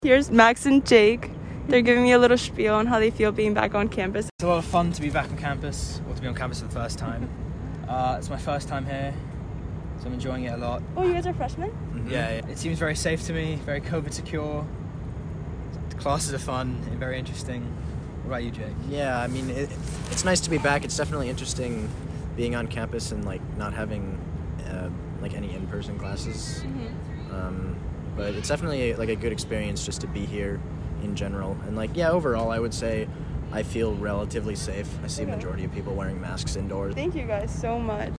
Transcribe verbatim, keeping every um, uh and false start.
Here's Max and Jake. They're giving me a little spiel on how they feel being back on campus. It's a lot of fun to be back on campus, or to be on campus for the first time. uh, it's my first time here, so I'm enjoying it a lot. Oh, you guys are freshmen? Mm-hmm. Yeah, yeah, it seems very safe to me, very COVID secure. The classes are fun and very interesting. What about you, Jake? Yeah, I mean, it, it's nice to be back. It's definitely interesting being on campus and like not having uh, like any in-person classes. Mm-hmm. Um, but it's definitely like a good experience just to be here in general. And like, yeah, overall, I would say I feel relatively safe. I see Okay. a majority of people wearing masks indoors. Thank you guys so much.